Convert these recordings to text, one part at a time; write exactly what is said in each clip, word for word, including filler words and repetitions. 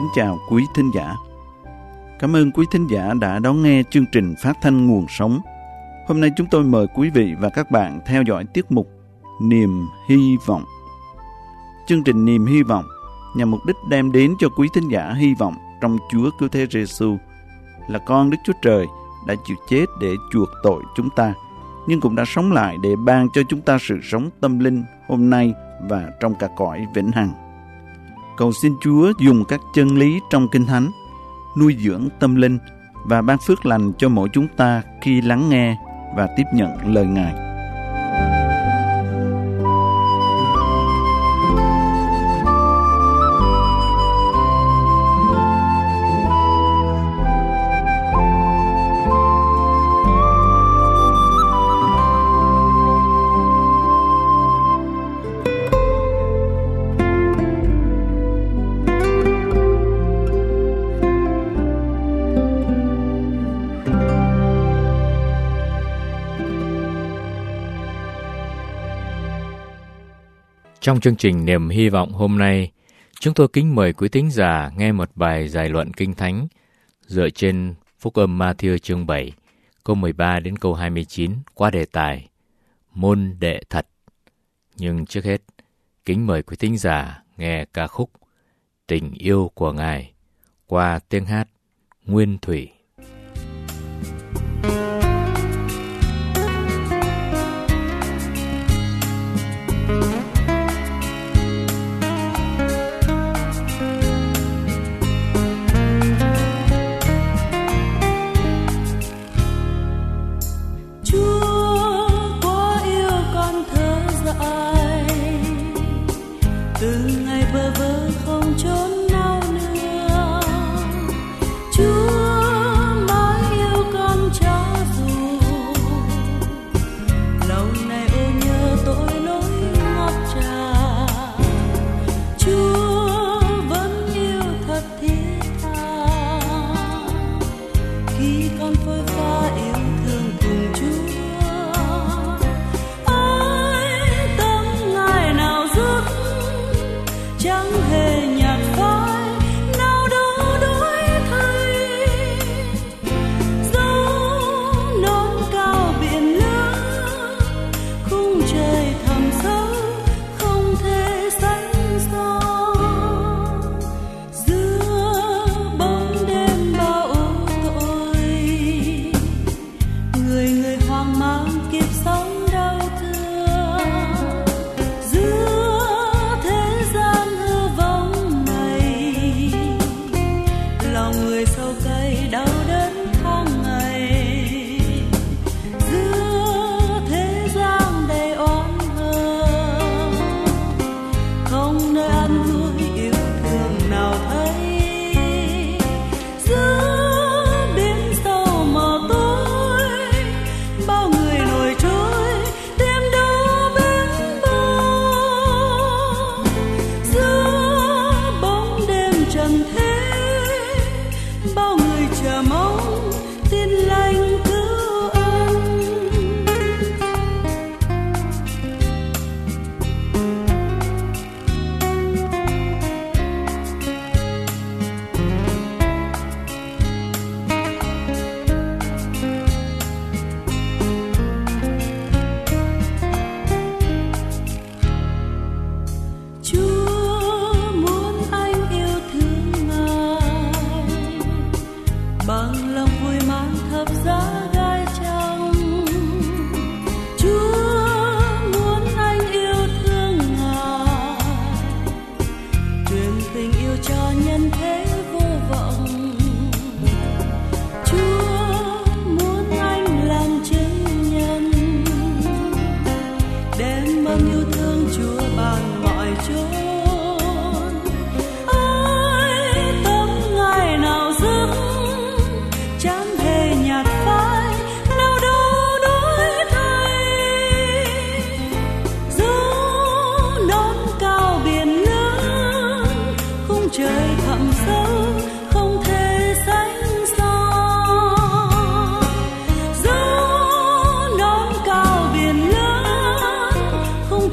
chào quý thính giả. Cảm ơn quý thính giả đã đón nghe chương trình phát thanh Nguồn Sống. Hôm nay chúng tôi mời quý vị và các bạn theo dõi tiết mục Niềm Hy Vọng. Chương trình Niềm Hy Vọng nhằm mục đích đem đến cho quý thính giả hy vọng trong Chúa Cứu Thế Giêsu là con Đức Chúa Trời đã chịu chết để chuộc tội chúng ta, nhưng cũng đã sống lại để ban cho chúng ta sự sống tâm linh hôm nay và trong cả cõi vĩnh hằng. Cầu xin Chúa dùng các chân lý trong Kinh Thánh nuôi dưỡng tâm linh và ban phước lành cho mỗi chúng ta khi lắng nghe và tiếp nhận lời Ngài. Trong chương trình Niềm Hy Vọng hôm nay, chúng tôi kính mời quý thính giả nghe một bài giải luận Kinh Thánh dựa trên Phúc âm Ma-thi-ơ chương bảy, câu mười ba đến câu hai mươi chín qua đề tài Môn đệ thật. Nhưng trước hết, kính mời quý thính giả nghe ca khúc Tình yêu của Ngài qua tiếng hát Nguyên Thủy.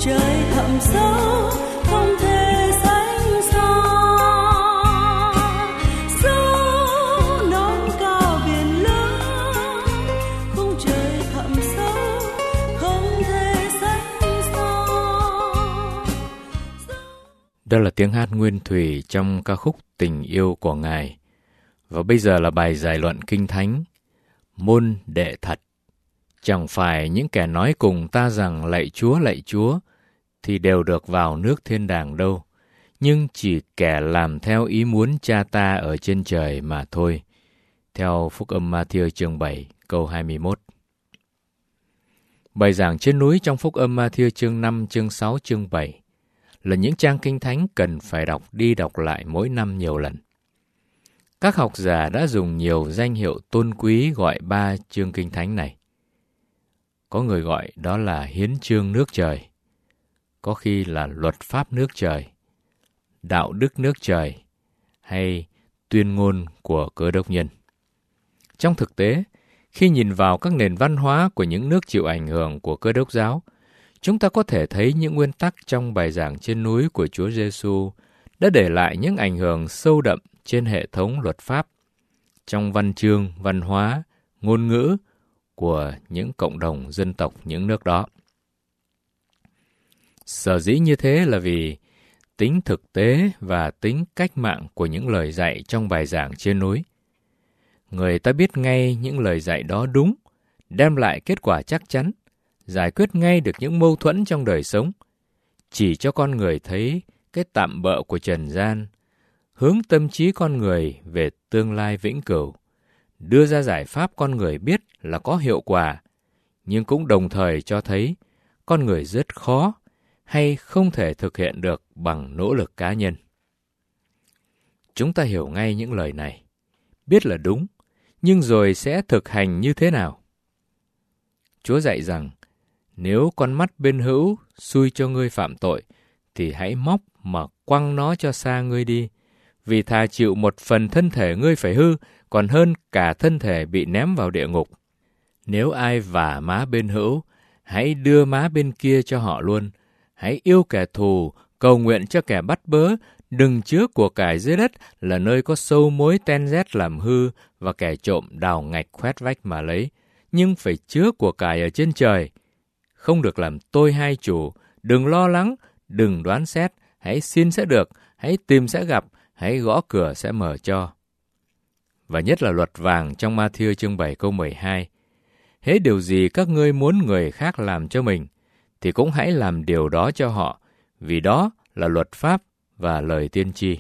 Trời thẳm sâu không thể sánh xa. Đó là tiếng hát nguyên thủy trong ca khúc Tình yêu của Ngài. Và bây giờ là bài giải luận Kinh Thánh, Môn đệ thật. Chẳng phải những kẻ nói cùng ta rằng lạy Chúa, lạy Chúa, thì đều được vào nước thiên đàng đâu, nhưng chỉ kẻ làm theo ý muốn Cha ta ở trên trời mà thôi. Theo Phúc âm Ma-thi-ơ chương bảy, câu hai mươi mốt. Bài giảng trên núi trong Phúc âm Ma-thi-ơ chương năm, chương sáu, chương bảy là những trang Kinh Thánh cần phải đọc đi đọc lại mỗi năm nhiều lần. Các học giả đã dùng nhiều danh hiệu tôn quý gọi ba chương Kinh Thánh này. Có người gọi đó là hiến chương nước trời, có khi là luật pháp nước trời, đạo đức nước trời, hay tuyên ngôn của Cơ Đốc nhân. Trong thực tế, khi nhìn vào các nền văn hóa của những nước chịu ảnh hưởng của Cơ Đốc giáo, chúng ta có thể thấy những nguyên tắc trong bài giảng trên núi của Chúa Giêsu đã để lại những ảnh hưởng sâu đậm trên hệ thống luật pháp, trong văn chương, văn hóa, ngôn ngữ của những cộng đồng dân tộc những nước đó. Sở dĩ như thế là vì tính thực tế và tính cách mạng của những lời dạy trong bài giảng trên núi. Người ta biết ngay những lời dạy đó đúng, đem lại kết quả chắc chắn, giải quyết ngay được những mâu thuẫn trong đời sống, chỉ cho con người thấy cái tạm bợ của trần gian, hướng tâm trí con người về tương lai vĩnh cửu, đưa ra giải pháp con người biết là có hiệu quả, nhưng cũng đồng thời cho thấy con người rất khó hay không thể thực hiện được bằng nỗ lực cá nhân. Chúng ta hiểu ngay những lời này, biết là đúng, nhưng rồi sẽ thực hành như thế nào? Chúa dạy rằng, nếu con mắt bên hữu xui cho ngươi phạm tội, thì hãy móc mà quăng nó cho xa ngươi đi, vì thà chịu một phần thân thể ngươi phải hư, còn hơn cả thân thể bị ném vào địa ngục. Nếu ai vả má bên hữu, hãy đưa má bên kia cho họ luôn. Hãy yêu kẻ thù, cầu nguyện cho kẻ bắt bớ, đừng chứa của cải dưới đất là nơi có sâu mối ten rét làm hư và kẻ trộm đào ngạch khoét vách mà lấy, nhưng phải chứa của cải ở trên trời. Không được làm tôi hai chủ, đừng lo lắng, đừng đoán xét, hãy xin sẽ được, hãy tìm sẽ gặp, hãy gõ cửa sẽ mở cho. Và nhất là luật vàng trong Ma-thi-ơ chương bảy câu mười hai. Hễ điều gì các ngươi muốn người khác làm cho mình, thì cũng hãy làm điều đó cho họ, vì đó là luật pháp và lời tiên tri.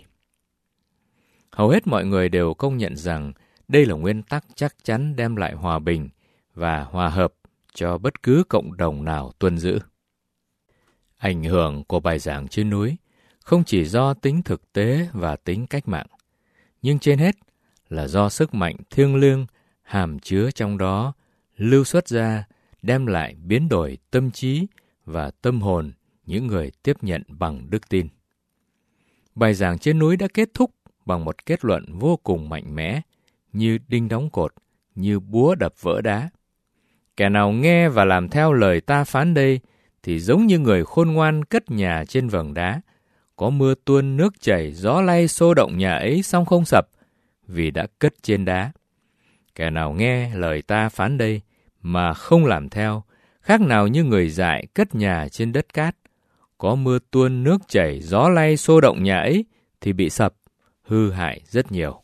Hầu hết mọi người đều công nhận rằng đây là nguyên tắc chắc chắn đem lại hòa bình và hòa hợp cho bất cứ cộng đồng nào tuân giữ. Ảnh hưởng của bài giảng trên núi không chỉ do tính thực tế và tính cách mạng, nhưng trên hết là do sức mạnh thiêng liêng hàm chứa trong đó lưu xuất ra, đem lại biến đổi tâm trí và tâm hồn những người tiếp nhận bằng đức tin. Bài giảng trên núi đã kết thúc bằng một kết luận vô cùng mạnh mẽ, như đinh đóng cột, như búa đập vỡ đá. Kẻ nào nghe và làm theo lời ta phán đây, thì giống như người khôn ngoan cất nhà trên vầng đá, có mưa tuôn nước chảy, gió lay xô động nhà ấy song không sập, vì đã cất trên đá. Kẻ nào nghe lời ta phán đây, mà không làm theo, khác nào như người dại cất nhà trên đất cát, có mưa tuôn nước chảy, gió lay xô động nhà ấy, thì bị sập, hư hại rất nhiều.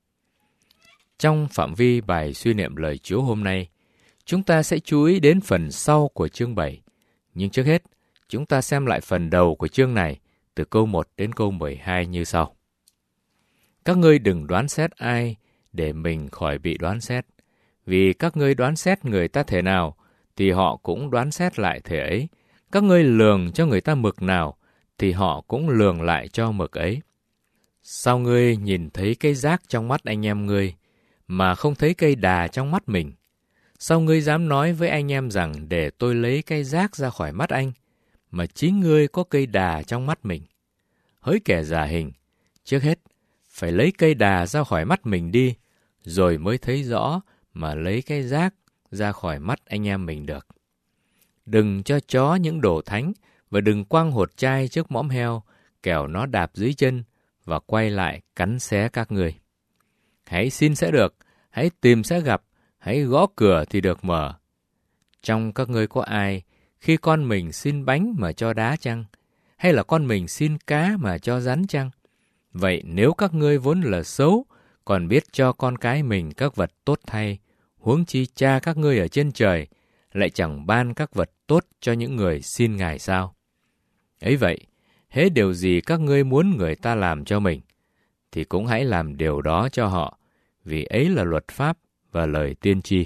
Trong phạm vi bài suy niệm lời Chúa hôm nay, chúng ta sẽ chú ý đến phần sau của chương bảy. Nhưng trước hết, chúng ta xem lại phần đầu của chương này, từ câu một đến câu mười hai như sau. Các ngươi đừng đoán xét ai, để mình khỏi bị đoán xét. Vì các ngươi đoán xét người ta thể nào, thì họ cũng đoán xét lại thể ấy. Các ngươi lường cho người ta mực nào, thì họ cũng lường lại cho mực ấy. Sao ngươi nhìn thấy cây rác trong mắt anh em ngươi, mà không thấy cây đà trong mắt mình? Sao ngươi dám nói với anh em rằng để tôi lấy cây rác ra khỏi mắt anh, mà chính ngươi có cây đà trong mắt mình? Hỡi kẻ giả hình, trước hết, phải lấy cây đà ra khỏi mắt mình đi, rồi mới thấy rõ mà lấy cái rác ra khỏi mắt anh em mình được. Đừng cho chó những đồ thánh, và đừng quăng hột chai trước mõm heo, kẻo nó đạp dưới chân và quay lại cắn xé các ngươi. Hãy xin sẽ được, hãy tìm sẽ gặp, hãy gõ cửa thì được mở. Trong các ngươi có ai, khi con mình xin bánh mà cho đá chăng? hay là con mình xin cá mà cho rắn chăng? Vậy nếu các ngươi vốn là xấu, còn biết cho con cái mình các vật tốt thay, huống chi cha các ngươi ở trên trời lại chẳng ban các vật tốt cho những người xin Ngài sao? Ấy vậy, hễ điều gì các ngươi muốn người ta làm cho mình, thì cũng hãy làm điều đó cho họ, vì ấy là luật pháp và lời tiên tri.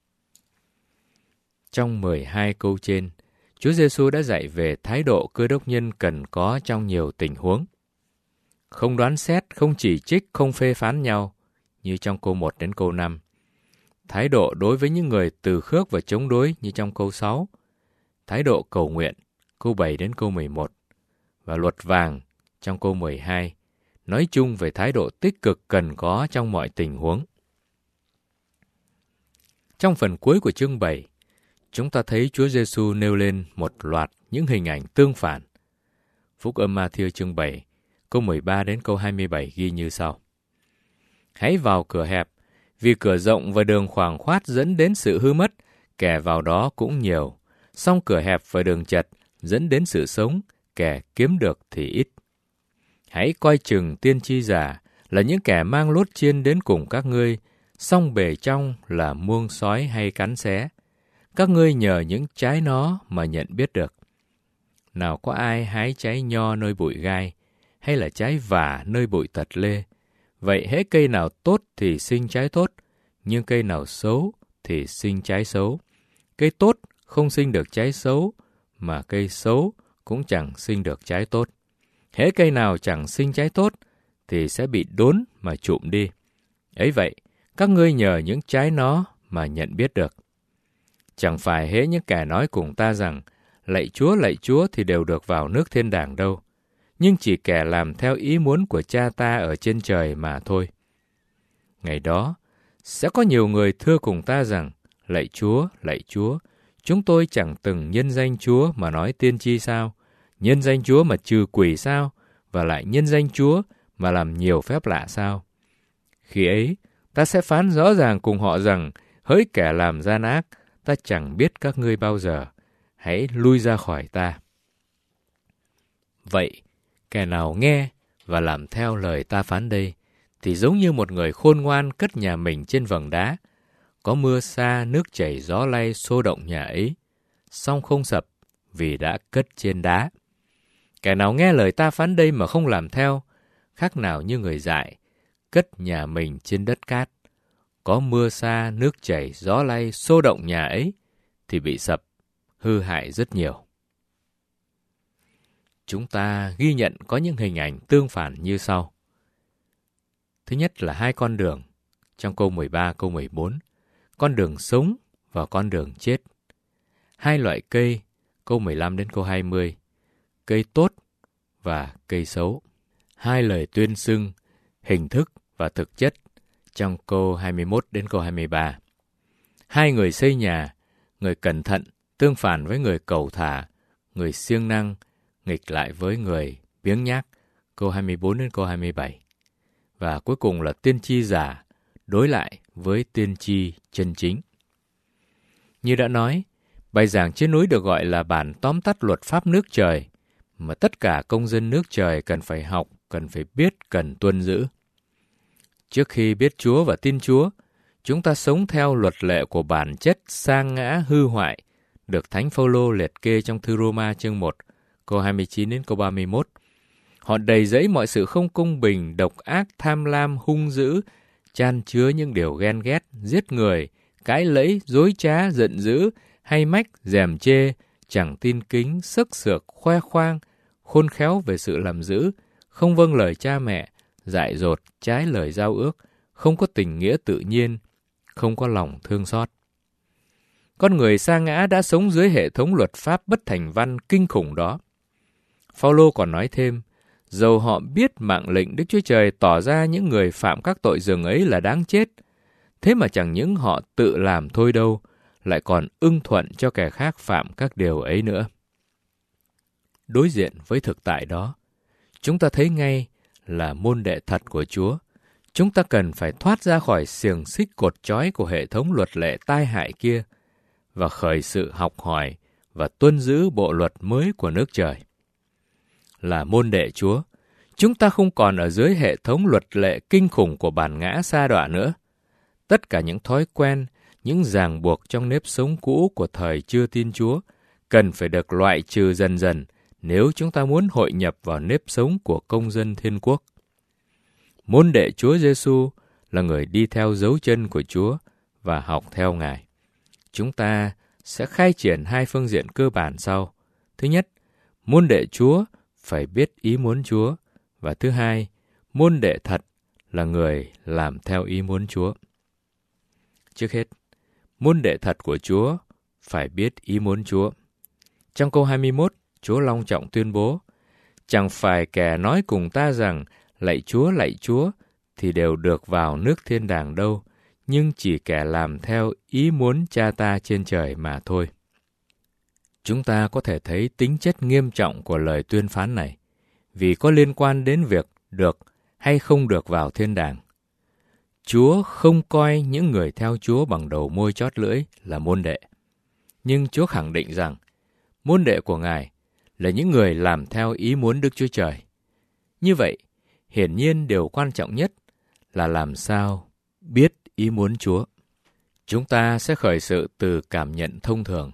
Trong mười hai câu trên, Chúa Giêsu đã dạy về thái độ cơ đốc nhân cần có trong nhiều tình huống. Không đoán xét, không chỉ trích, không phê phán nhau, như trong câu một đến câu năm. Thái độ đối với những người từ khước và chống đối như trong câu sáu. Thái độ cầu nguyện, câu bảy đến câu mười một. Và luật vàng trong câu mười hai, nói chung về thái độ tích cực cần có trong mọi tình huống. Trong phần cuối của chương bảy, chúng ta thấy Chúa Giêsu nêu lên một loạt những hình ảnh tương phản. Phúc âm Ma-thi-ơ chương bảy, câu mười ba đến câu hai mươi bảy ghi như sau. Hãy vào cửa hẹp, vì cửa rộng và đường khoáng khoát dẫn đến sự hư mất, kẻ vào đó cũng nhiều. Song cửa hẹp và đường chật dẫn đến sự sống, kẻ kiếm được thì ít. Hãy coi chừng tiên tri giả là những kẻ mang lốt chiên đến cùng các ngươi, song bề trong là muông sói hay cắn xé. Các ngươi nhờ những trái nó mà nhận biết được. Nào có ai hái trái nho nơi bụi gai, hay là trái vả nơi bụi tật lê? Vậy hễ cây nào tốt thì sinh trái tốt, nhưng cây nào xấu thì sinh trái xấu. Cây tốt không sinh được trái xấu, mà cây xấu cũng chẳng sinh được trái tốt. Hễ cây nào chẳng sinh trái tốt thì sẽ bị đốn mà trụm đi. Ấy vậy, các ngươi nhờ những trái nó mà nhận biết được. Chẳng phải hễ những kẻ nói cùng ta rằng, lạy Chúa, lạy Chúa thì đều được vào nước thiên đàng đâu, nhưng chỉ kẻ làm theo ý muốn của cha ta ở trên trời mà thôi. Ngày đó, sẽ có nhiều người thưa cùng ta rằng, lạy Chúa, lạy Chúa, chúng tôi chẳng từng nhân danh Chúa mà nói tiên tri sao, nhân danh Chúa mà trừ quỷ sao, và lại nhân danh Chúa mà làm nhiều phép lạ sao. Khi ấy, ta sẽ phán rõ ràng cùng họ rằng, hỡi kẻ làm gian ác, ta chẳng biết các ngươi bao giờ, hãy lui ra khỏi ta. Vậy, kẻ nào nghe và làm theo lời ta phán đây, thì giống như một người khôn ngoan cất nhà mình trên vầng đá. Có mưa xa, nước chảy, gió lay, xô động nhà ấy, song không sập vì đã cất trên đá. Kẻ nào nghe lời ta phán đây mà không làm theo, khác nào như người dại, cất nhà mình trên đất cát. Có mưa xa, nước chảy, gió lay, xô động nhà ấy, thì bị sập, hư hại rất nhiều. Chúng ta ghi nhận có những hình ảnh tương phản như sau. Thứ nhất là hai con đường, trong câu mười ba, câu mười bốn, con đường sống và con đường chết. Hai loại cây, câu mười lăm đến câu hai mươi, cây tốt và cây xấu. Hai lời tuyên xưng, hình thức và thực chất, trong câu hai mươi mốt đến câu hai mươi ba. Hai người xây nhà, người cẩn thận, tương phản với người cầu thả, người siêng năng, nghịch lại với người biếng nhác, câu hai mươi bốn đến câu hai mươi bảy. Và cuối cùng là tiên tri giả, đối lại với tiên tri chân chính. Như đã nói, bài giảng trên núi được gọi là bản tóm tắt luật pháp nước trời, mà tất cả công dân nước trời cần phải học, cần phải biết, cần tuân giữ. Trước khi biết Chúa và tin Chúa, chúng ta sống theo luật lệ của bản chất sang ngã hư hoại, được Thánh Phaolô liệt kê trong thư Roma chương một, câu hai mươi chín đến câu ba mươi mốt. Họ đầy dẫy mọi sự không công bình, độc ác, tham lam, hung dữ, chan chứa những điều ghen ghét, giết người, cãi lẫy, dối trá, giận dữ, hay mách, dèm chê, chẳng tin kính, sức sược, khoe khoang, khôn khéo về sự làm dữ, không vâng lời cha mẹ, dại dột, trái lời giao ước, không có tình nghĩa tự nhiên, không có lòng thương xót. Con người sa ngã đã sống dưới hệ thống luật pháp bất thành văn kinh khủng đó. Phaolô còn nói thêm, dầu họ biết mạng lệnh Đức Chúa Trời tỏ ra những người phạm các tội dường ấy là đáng chết, thế mà chẳng những họ tự làm thôi đâu, lại còn ưng thuận cho kẻ khác phạm các điều ấy nữa. Đối diện với thực tại đó, chúng ta thấy ngay là môn đệ thật của Chúa. Chúng ta cần phải thoát ra khỏi xiềng xích cột trói của hệ thống luật lệ tai hại kia và khởi sự học hỏi và tuân giữ bộ luật mới của nước trời. là môn đệ Chúa, chúng ta không còn ở dưới hệ thống luật lệ kinh khủng của bản ngã sa đọa nữa. Tất cả những thói quen, những ràng buộc trong nếp sống cũ của thời chưa tin Chúa cần phải được loại trừ dần dần nếu chúng ta muốn hội nhập vào nếp sống của công dân thiên quốc. Môn đệ Chúa Giêsu là người đi theo dấu chân của Chúa và học theo Ngài. Chúng ta sẽ khai triển hai phương diện cơ bản sau. Thứ nhất, môn đệ Chúa phải biết ý muốn Chúa. Và thứ hai, môn đệ thật là người làm theo ý muốn Chúa. Trước hết, môn đệ thật của Chúa phải biết ý muốn Chúa. Trong câu hai mươi mốt, Chúa long trọng tuyên bố, chẳng phải kẻ nói cùng ta rằng, lạy Chúa, lạy Chúa, thì đều được vào nước thiên đàng đâu, nhưng chỉ kẻ làm theo ý muốn Cha ta trên trời mà thôi. Chúng ta có thể thấy tính chất nghiêm trọng của lời tuyên phán này, vì có liên quan đến việc được hay không được vào thiên đàng. Chúa không coi những người theo Chúa bằng đầu môi chót lưỡi là môn đệ. Nhưng Chúa khẳng định rằng, môn đệ của Ngài là những người làm theo ý muốn Đức Chúa Trời. Như vậy, hiển nhiên điều quan trọng nhất là làm sao biết ý muốn Chúa. Chúng ta sẽ khởi sự từ cảm nhận thông thường.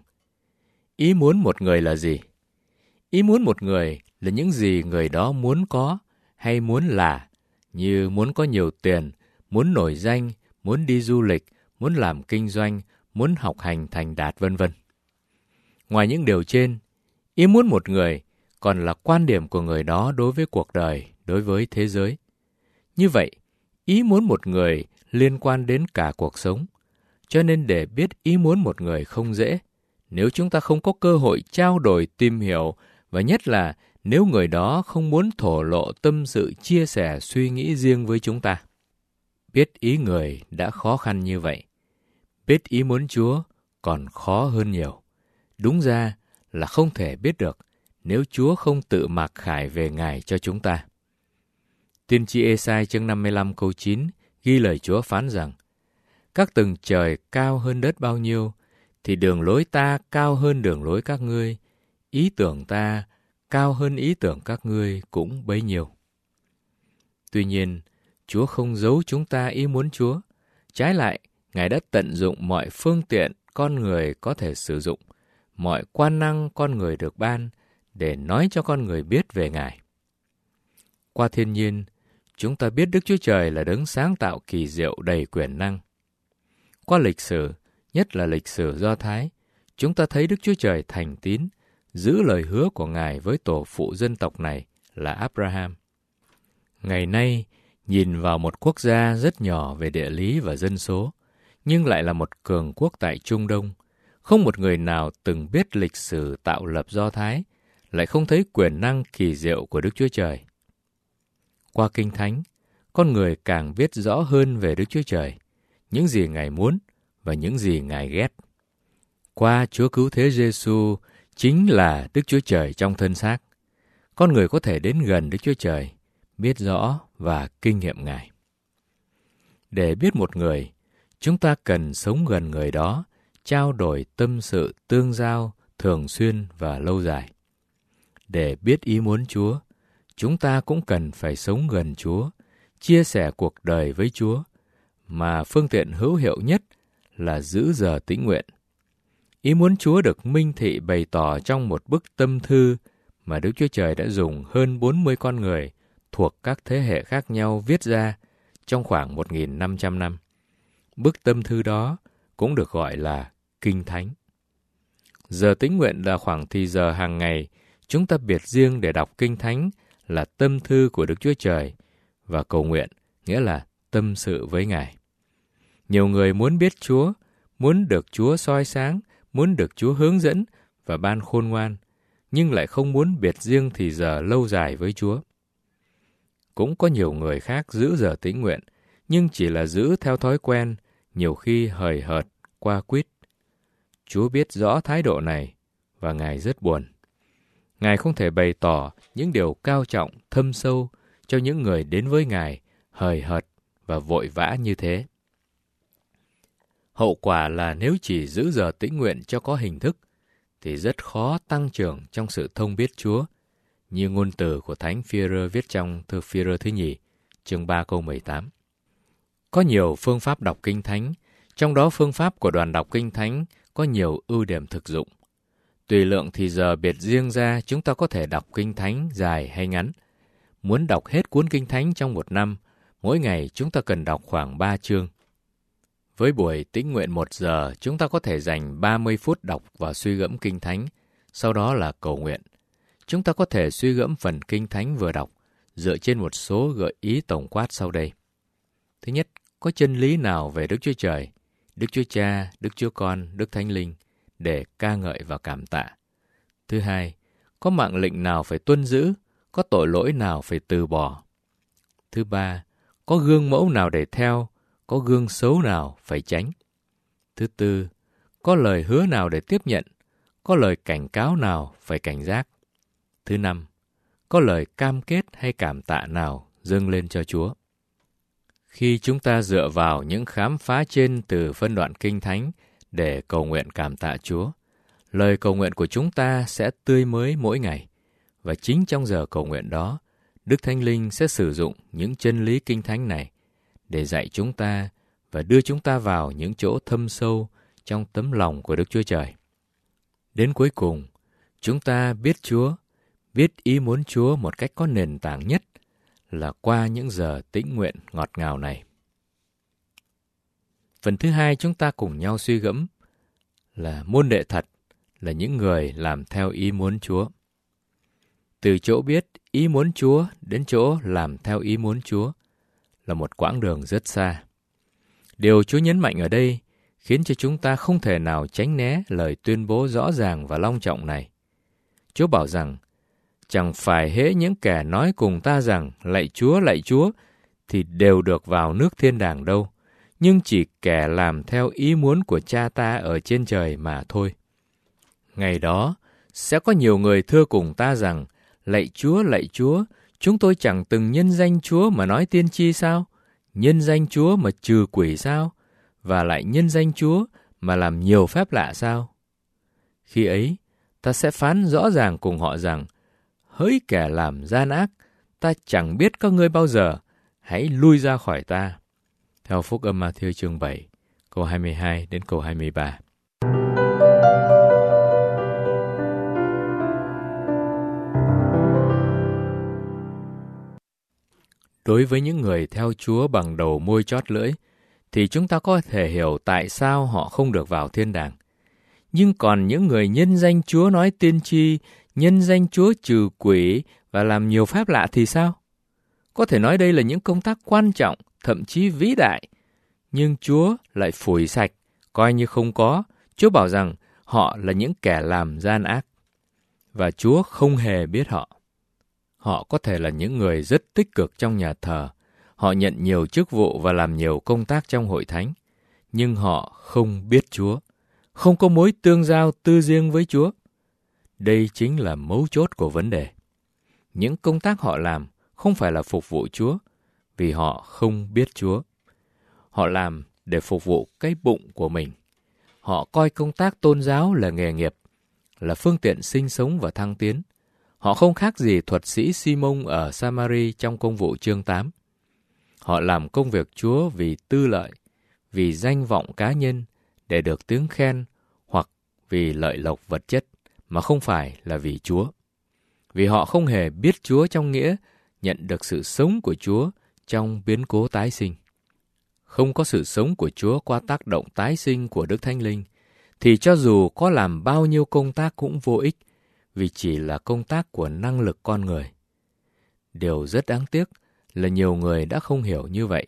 Ý muốn một người là gì? Ý muốn một người là những gì người đó muốn có hay muốn là, như muốn có nhiều tiền, muốn nổi danh, muốn đi du lịch, muốn làm kinh doanh, muốn học hành thành đạt vân vân. Ngoài những điều trên, ý muốn một người còn là quan điểm của người đó đối với cuộc đời, đối với thế giới. Như vậy, ý muốn một người liên quan đến cả cuộc sống. Cho nên để biết ý muốn một người không dễ, nếu chúng ta không có cơ hội trao đổi, tìm hiểu, và nhất là nếu người đó không muốn thổ lộ tâm sự, chia sẻ, suy nghĩ riêng với chúng ta. Biết ý người đã khó khăn như vậy. Biết ý muốn Chúa còn khó hơn nhiều. Đúng ra là không thể biết được nếu Chúa không tự mặc khải về Ngài cho chúng ta. Tiên tri Ê-sai chương năm mươi lăm câu chín ghi lời Chúa phán rằng, các tầng trời cao hơn đất bao nhiêu, thì đường lối ta cao hơn đường lối các ngươi, ý tưởng ta cao hơn ý tưởng các ngươi cũng bấy nhiêu. Tuy nhiên, Chúa không giấu chúng ta ý muốn Chúa. Trái lại, Ngài đã tận dụng mọi phương tiện con người có thể sử dụng, mọi quan năng con người được ban, để nói cho con người biết về Ngài. Qua thiên nhiên, chúng ta biết Đức Chúa Trời là đấng sáng tạo kỳ diệu đầy quyền năng. Qua lịch sử, nhất là lịch sử Do Thái, chúng ta thấy Đức Chúa Trời thành tín, giữ lời hứa của Ngài với tổ phụ dân tộc này là Abraham. Ngày nay, nhìn vào một quốc gia rất nhỏ về địa lý và dân số, nhưng lại là một cường quốc tại Trung Đông, không một người nào từng biết lịch sử tạo lập Do Thái, lại không thấy quyền năng kỳ diệu của Đức Chúa Trời. Qua Kinh Thánh, con người càng biết rõ hơn về Đức Chúa Trời, những gì Ngài muốn và những gì Ngài ghét. Qua Chúa Cứu Thế Giêsu chính là Đức Chúa Trời trong thân xác, con người có thể đến gần Đức Chúa Trời, biết rõ và kinh nghiệm Ngài. Để biết một người, chúng ta cần sống gần người đó, trao đổi tâm sự, tương giao, thường xuyên và lâu dài. Để biết ý muốn Chúa, chúng ta cũng cần phải sống gần Chúa, chia sẻ cuộc đời với Chúa, mà phương tiện hữu hiệu nhất là giữ giờ tĩnh nguyện. Ý muốn Chúa được minh thị bày tỏ trong một bức tâm thư mà Đức Chúa Trời đã dùng hơn bốn mươi con người thuộc các thế hệ khác nhau viết ra trong khoảng một nghìn năm trăm năm. Bức tâm thư đó cũng được gọi là Kinh Thánh. Giờ tĩnh nguyện là khoảng thì giờ hàng ngày chúng ta biệt riêng để đọc Kinh Thánh là tâm thư của Đức Chúa Trời, và cầu nguyện nghĩa là tâm sự với Ngài. Nhiều người muốn biết Chúa, muốn được Chúa soi sáng, muốn được Chúa hướng dẫn và ban khôn ngoan, nhưng lại không muốn biệt riêng thì giờ lâu dài với Chúa. Cũng có nhiều người khác giữ giờ tĩnh nguyện, nhưng chỉ là giữ theo thói quen, nhiều khi hời hợt, qua quýt. Chúa biết rõ thái độ này, và Ngài rất buồn. Ngài không thể bày tỏ những điều cao trọng, thâm sâu cho những người đến với Ngài hời hợt và vội vã như thế. Hậu quả là nếu chỉ giữ giờ tĩnh nguyện cho có hình thức, thì rất khó tăng trưởng trong sự thông biết Chúa, như ngôn từ của Thánh Phi-e-rơ viết trong thư Phi-e-rơ thứ nhì, chương ba câu mười tám. Có nhiều phương pháp đọc Kinh Thánh, trong đó phương pháp của đoàn đọc Kinh Thánh có nhiều ưu điểm thực dụng. Tùy lượng thì giờ biệt riêng ra, chúng ta có thể đọc Kinh Thánh dài hay ngắn. Muốn đọc hết cuốn Kinh Thánh trong một năm, mỗi ngày chúng ta cần đọc khoảng ba chương. Với buổi tĩnh nguyện một giờ, chúng ta có thể dành ba mươi phút đọc và suy gẫm Kinh Thánh, sau đó là cầu nguyện. Chúng ta có thể suy gẫm phần Kinh Thánh vừa đọc, dựa trên một số gợi ý tổng quát sau đây. Thứ nhất, có chân lý nào về Đức Chúa Trời, Đức Chúa Cha, Đức Chúa Con, Đức Thánh Linh để ca ngợi và cảm tạ? Thứ hai, có mạng lệnh nào phải tuân giữ, có tội lỗi nào phải từ bỏ? Thứ ba, có gương mẫu nào để theo, có gương xấu nào phải tránh? Thứ tư, có lời hứa nào để tiếp nhận, có lời cảnh cáo nào phải cảnh giác? Thứ năm, có lời cam kết hay cảm tạ nào dâng lên cho Chúa? Khi chúng ta dựa vào những khám phá trên từ phân đoạn Kinh Thánh để cầu nguyện cảm tạ Chúa, lời cầu nguyện của chúng ta sẽ tươi mới mỗi ngày. Và chính trong giờ cầu nguyện đó, Đức Thánh Linh sẽ sử dụng những chân lý Kinh Thánh này để dạy chúng ta và đưa chúng ta vào những chỗ thâm sâu trong tấm lòng của Đức Chúa Trời. Đến cuối cùng, chúng ta biết Chúa, biết ý muốn Chúa một cách có nền tảng nhất là qua những giờ tĩnh nguyện ngọt ngào này. Phần thứ hai chúng ta cùng nhau suy gẫm là môn đệ thật là những người làm theo ý muốn Chúa. Từ chỗ biết ý muốn Chúa đến chỗ làm theo ý muốn Chúa là một quãng đường rất xa. Điều Chúa nhấn mạnh ở đây khiến cho chúng ta không thể nào tránh né lời tuyên bố rõ ràng và long trọng này. Chúa bảo rằng, chẳng phải hễ những kẻ nói cùng ta rằng lạy Chúa, lạy Chúa, thì đều được vào nước thiên đàng đâu, nhưng chỉ kẻ làm theo ý muốn của Cha ta ở trên trời mà thôi. Ngày đó, sẽ có nhiều người thưa cùng ta rằng, lạy Chúa, lạy Chúa, chúng tôi chẳng từng nhân danh Chúa mà nói tiên tri sao? Nhân danh Chúa mà trừ quỷ sao? Và lại nhân danh Chúa mà làm nhiều phép lạ sao? Khi ấy, ta sẽ phán rõ ràng cùng họ rằng, hỡi kẻ làm gian ác, ta chẳng biết các ngươi bao giờ, hãy lui ra khỏi ta. Theo Phúc âm Ma-thi-ơ chương bảy, câu hai mươi hai đến câu hai mươi ba. Đối với những người theo Chúa bằng đầu môi chót lưỡi, thì chúng ta có thể hiểu tại sao họ không được vào thiên đàng. Nhưng còn những người nhân danh Chúa nói tiên tri, nhân danh Chúa trừ quỷ và làm nhiều phép lạ thì sao? Có thể nói đây là những công tác quan trọng, thậm chí vĩ đại. Nhưng Chúa lại phủi sạch, coi như không có. Chúa bảo rằng họ là những kẻ làm gian ác. Và Chúa không hề biết họ. Họ có thể là những người rất tích cực trong nhà thờ. Họ nhận nhiều chức vụ và làm nhiều công tác trong hội thánh. Nhưng họ không biết Chúa, không có mối tương giao tư riêng với Chúa. Đây chính là mấu chốt của vấn đề. Những công tác họ làm không phải là phục vụ Chúa, vì họ không biết Chúa. Họ làm để phục vụ cái bụng của mình. Họ coi công tác tôn giáo là nghề nghiệp, là phương tiện sinh sống và thăng tiến. Họ không khác gì thuật sĩ Si-mông ở Sa-ma-ri trong Công vụ chương tám. Họ làm công việc Chúa vì tư lợi, vì danh vọng cá nhân, để được tiếng khen, hoặc vì lợi lộc vật chất, mà không phải là vì Chúa. Vì họ không hề biết Chúa trong nghĩa nhận được sự sống của Chúa trong biến cố tái sinh. Không có sự sống của Chúa qua tác động tái sinh của Đức Thánh Linh, thì cho dù có làm bao nhiêu công tác cũng vô ích, vì chỉ là công tác của năng lực con người. Điều rất đáng tiếc là nhiều người đã không hiểu như vậy.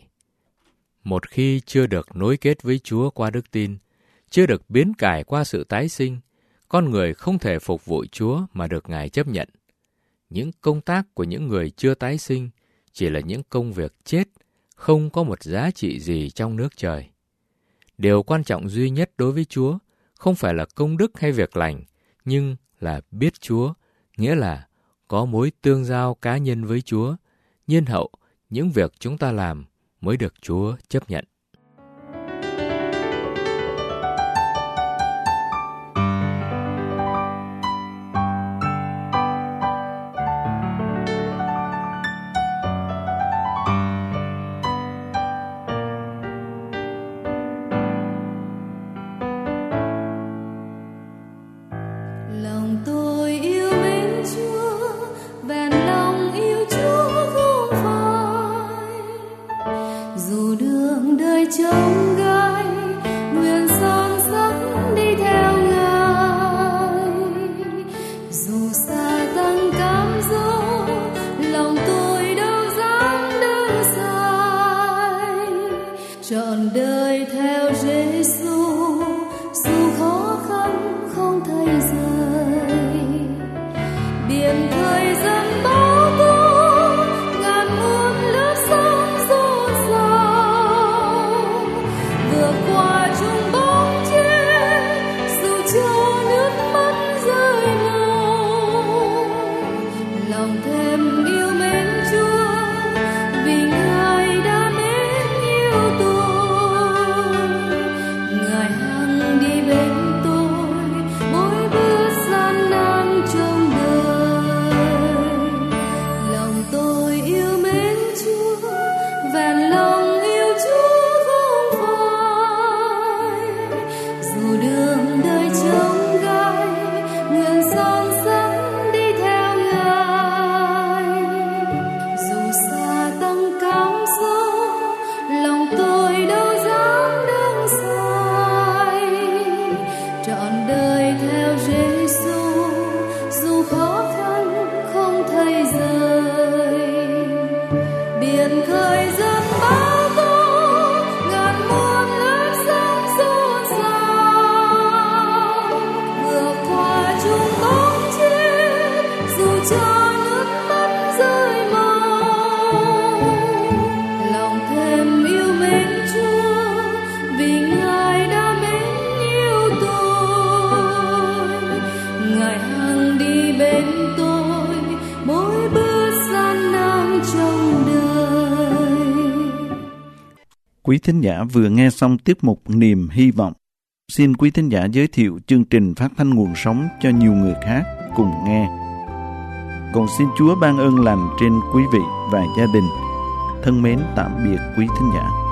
Một khi chưa được nối kết với Chúa qua đức tin, chưa được biến cải qua sự tái sinh, con người không thể phục vụ Chúa mà được Ngài chấp nhận. Những công tác của những người chưa tái sinh chỉ là những công việc chết, không có một giá trị gì trong nước trời. Điều quan trọng duy nhất đối với Chúa không phải là công đức hay việc lành, nhưng là biết Chúa, nghĩa là có mối tương giao cá nhân với Chúa. Nhiên hậu, những việc chúng ta làm mới được Chúa chấp nhận. trông gai, nguyện son sắc đi theo Ngài. Dù xa tăng cám dỗ, lòng tôi đâu dám đứng sai. Trọn đời theo Giêsu, dù khó khăn không thấy rời. Biển thời gian bao tố, ngàn muôn lớp sóng dồn dào. Vượt qua chung bóng chết, dù cho nước mắt rơi màu. Lòng thêm yêu mến Chúa, vì Ngài đã mến yêu tôi. Ngài hằng đi bên tôi, mỗi bước gian nan trong đời. Lòng tôi yêu mến Chúa, vẹn lòng yêu Chúa không phai. Dù đường đời chông gai, nguyện son sắc đi theo Ngài. Dù xa tăng cám dỗ, lòng tôi đâu dám đứng sai. Trọn đời theo Giêsu, dù khó khăn không thấy rời. Biển khơi dâng bao tố, ngàn muôn lớp sóng dồn dào. Vượt qua chung bóng chết, dù cho nước mắt rơi màu. Lòng thêm yêu mến Chúa, vì Ngài đã mến yêu tôi. Ngài hằng đi bên tôi, mỗi bước gian nan trong đời. Quý thính giả vừa nghe xong tiết mục Niềm Hy Vọng. Xin quý thính giả giới thiệu chương trình phát thanh nguồn sống cho nhiều người khác cùng nghe. Còn xin Chúa ban ơn lành trên quý vị và gia đình. Thân mến tạm biệt quý thính giả.